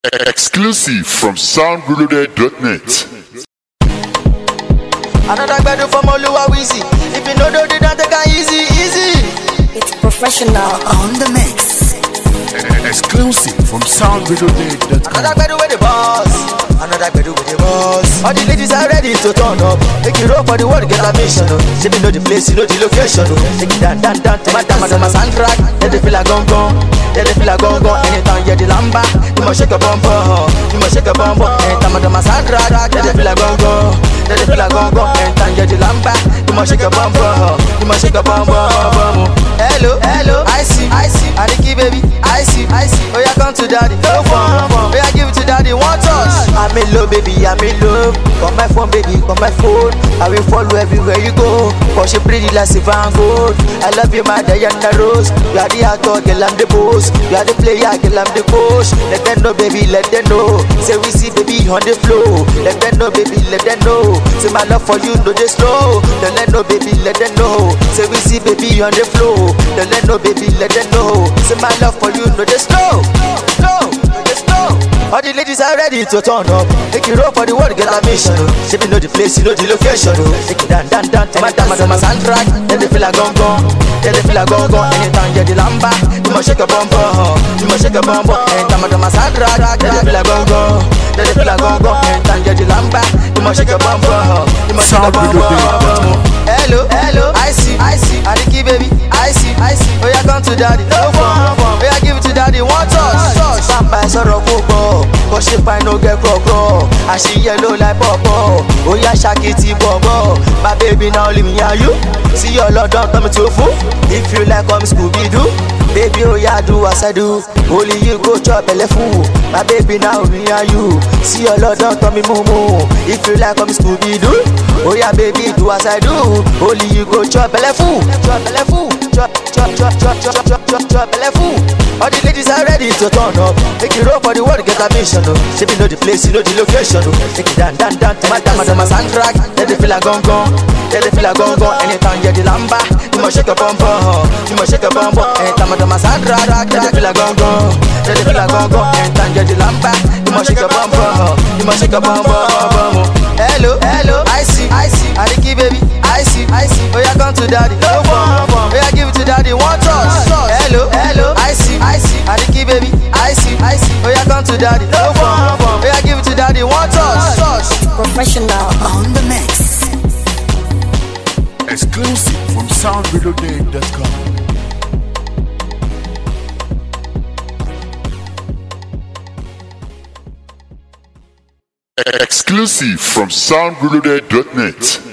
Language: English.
Exclusive from soundreloaded.net. Another bedu from Oluwa Wheezy. If you know do it, don't take it easy, easy. It's professional on the mix. Exclusive from soundreloaded.com. Another bedu with the boss. Another bedu with the boss. All the ladies are ready to turn up. Make it roll for the world, get a mission. She know the place, you know the location. Take it down, down, down. To my soundtrack. Let the feel like gong gong. Let the feel like gong gong. Anytime you the lamba, you must shake a bum bum. You must shake a bum bum. Anytime my soundtrack. Let the feel like gong gong. Let the feel like gong gong. Anytime you the lamba, you must shake a bum bum. You must shake a bum bum. Hello, hello, I see, Aniki baby, I see, oh yeah, come to daddy, no fun, oh yeah, give it to daddy, one touch. I'm in love, baby, I'm in love. Come my phone, baby, come my phone. I will follow everywhere you go. Cause you pretty like Van Gogh. I love you, my Diana Rose. You are the actor, girl, I'm the boss. You are the player, girl, I'm the coach. Let them know, baby, let them know. Say we see, baby, on the floor. Let them know, baby, let them know. Say my love for you, no, they slow. Don't let know, baby, let them know. Say we see, baby, on the floor. Don't let know, baby, let them know. Say my love for you, no, they slow. Slow, no, they slow. All the ladies are ready to turn up. Make it roll for the world, get a mission. She know the place, you know the location. Take it down, down, down. To my soundtrack. Let the feel like gong gong. Let the feel like gong gong. Anytime you the lamba, you must shake a bum bum. You must shake a bum bum. Anytime my soundtrack. Let the feel like gong gong. Let the feel like gong gong. Anytime you the lamba, you must shake a bum bum. You must shake a bum bum. Hello, hello, I see, Aniki baby, I see, oh yeah, come to daddy, no fun, oh yeah, give it to daddy, one touch. Papa is a rock football, but she find no get crow, and she yellow like purple. Oh yeah, shakiti bobo, my baby now leave me and you. See your lord don't tell me to fool. If you like come Scooby Doo, baby oh yeah do as I do. Only you go chop belly fool. My baby now me and you. See your lord don't tell me moo. If you like come Scooby Doo, oh yeah baby do as I do. Only you go chop belly fool. Chop belly fool. Chop belly fool. All the ladies are ready to turn up. Make it roll for the world, get a mission. She know the place, you know the location. Take it down, down, down. To my soundtrack. Let the feel like gong gong. Let the feel like gong gong. Anytime you the lamba, you must shake a bum bum. You must shake a bum bum. Anytime my soundtrack. Let the feel like gong gong. Let the feel like gong gong. Anytime you the lamba, you must shake a bum bum. You must shake a bum bum. Hello, hello, I see, Aniki baby, I see, oh yeah, come to daddy, no fun, oh yeah, give it to daddy, one touch. Hello, hello, I see, Aniki baby, I see, oh yeah, come to daddy, no fun, oh yeah, give it to daddy, one touch. Professional on the mix. Exclusive from soundreloaded.com. Exclusive from soundreloaded.net.